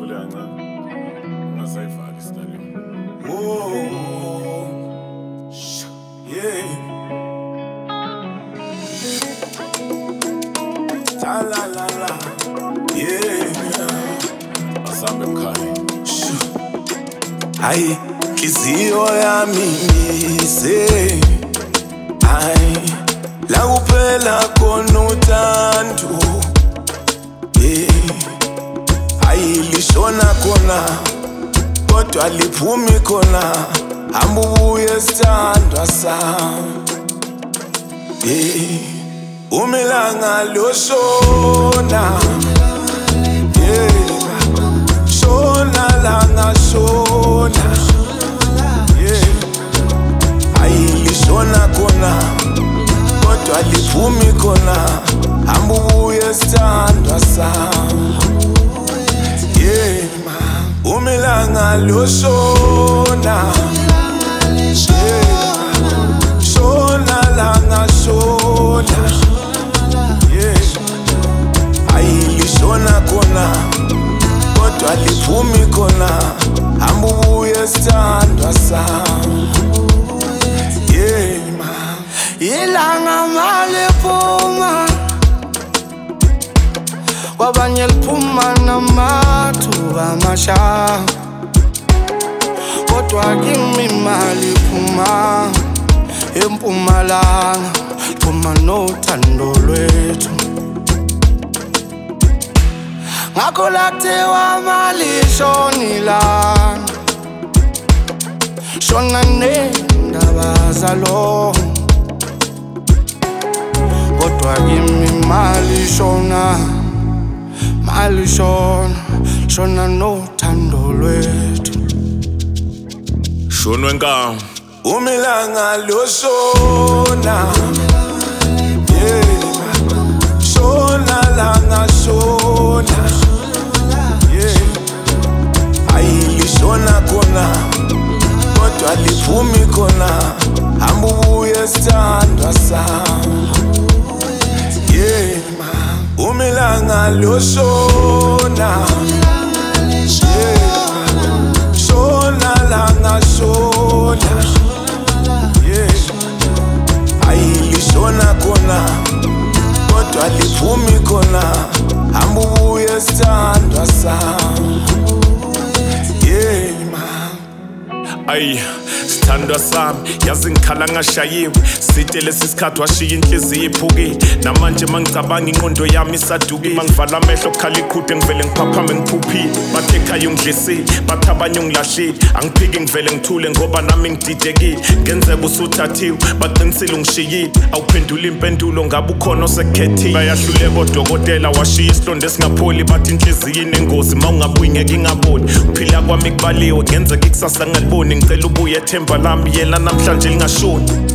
La la la, yeah. Asambe mkhaya. Hayi, inhliziyo yami mise. Hayi, la kuphela khona uthando. Yeah. Hayi lishona khona, kodwa liphumi khona. Hamba ubuye sithandwa sami. Yeah. Umilanga loshona, yeah. Shona langa shona, yeah. Ayi lishona khona, kodwa liphumi khona. Hamba ubuye sithandwa sami, yeah. Umilanga loshona, yeah. Shona langa shona, lishona khona, kodwa liphumi khona. Hamba ubuye sithandwa sami, yeah ma. Ilanga maliphuma, kwabanye liphuma namathuba amasha, kodwa kimi maliphuma eMpumalanga, liphuma nothando lwethu. Ngakho lakuthiwa malishona ilanga, shona nendaba zalo, kodwa kimi malishona, shona nothando lwethu. Shonwe nkama umilanga loshona, yeah. Shona langa shona, yeah. Ayi lishona khona, kodwa liphumi khona. Hamba ubuye sithandwa sami, yeah ma. Umilanga loshona, yeah. Shona langa shona, yeah. Ayi lishona khona, kodwa liphumi khona. Hamba ubuye sithandwa sami, yeah ma. Ayi sithandwa sami, yazi ngikhala ngashayiwe. Sithe lesi sikhathi washiya inhliziyo iphukile. Namanje mangicabanga ingqondo yami isadukile. Mangivala amehlo kukhala iqhude ngivele ngiphaphame ngiphuphile. Bathe ekhaya ungidlisile, bathi abanye ungilahlile. Angiphiki ngivele ngithule ngoba nami ngididekile. Ngenzeka usuthathiwe, baqinisile ungishiyile. Awuphendula impendulo ngabe ukhona osekukhethile. Bayahluleka odokotela washiya isilonda esingapholi. Bathi inhliziyo inengozi mawungabuyi ngeke ingaboni. Ukuphila kwami kubaliwe, ngenzeka ikusasa ngaliboni. Ngicela ubuye ethemba lami yela namhlanje lingashoni.